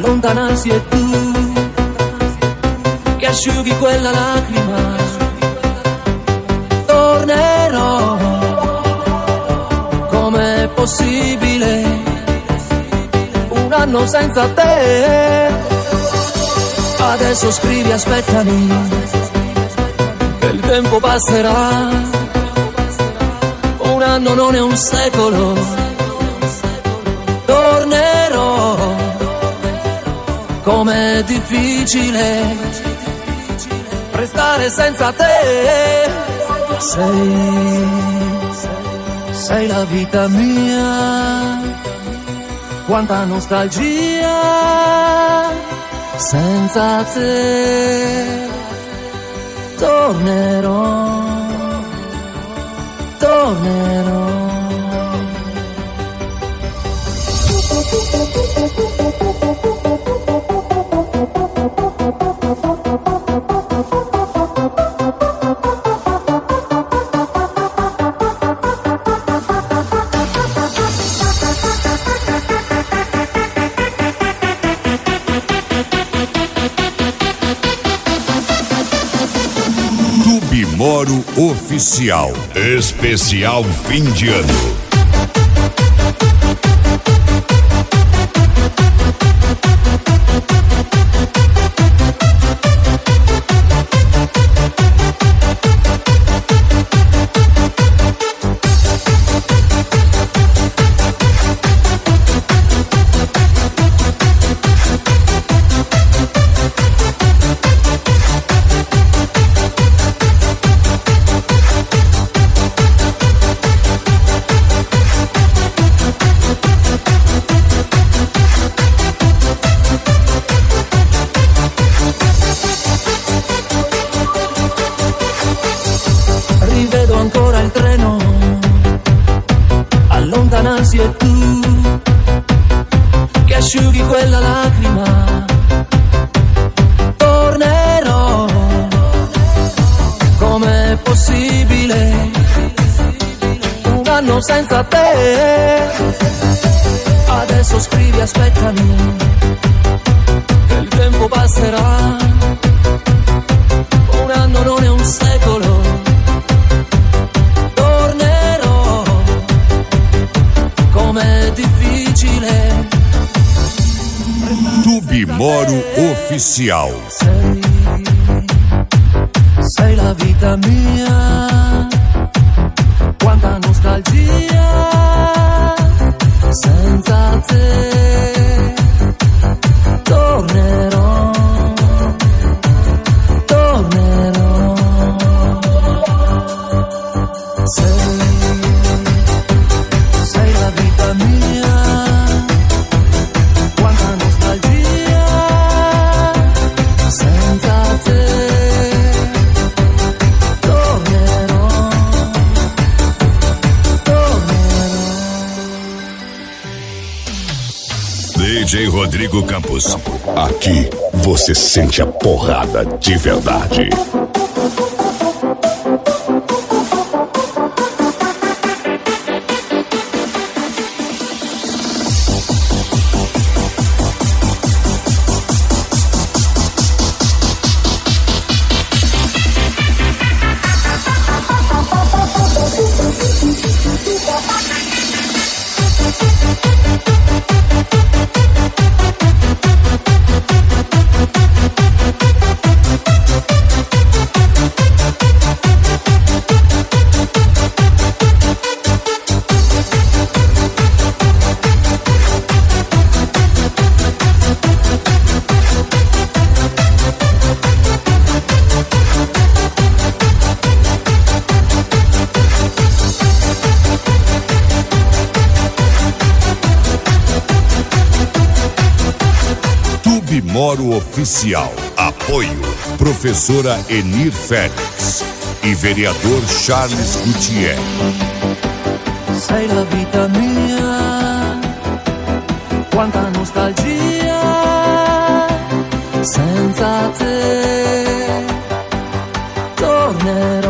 allontanarsi è tu che asciughi quella lacrima. Tornerò, com'è possibile un anno senza te? Adesso scrivi aspettami, che il tempo passerà. Un anno non è un secolo. Tornerò, com'è difficile restare senza te. Sei la vita mia, quanta nostalgia senza te. Tornerò. Moro Oficial, especial fim de ano. Rivedo ancora il treno, allontanarsi e tu che asciughi quella lacrima. Tornerò, com'è possibile un anno senza te? Adesso scrivi aspettami, che il tempo passerà. Un anno non è un secolo. Com'è difficile. Tubi Moro Oficial. Sei la vita mia, quanta nostalgia senza te. Tornerò. Sei la vita mia, quanta nostalgia senza te. Tornerò. DJ Rodrigo Campos. Aqui você sente a porrada de verdade. Moro Oficial. Apoio Professora Enir Félix e Vereador Charles Gutierrez. Sei la vita mia, quanta nostalgia senza te. Tornerò.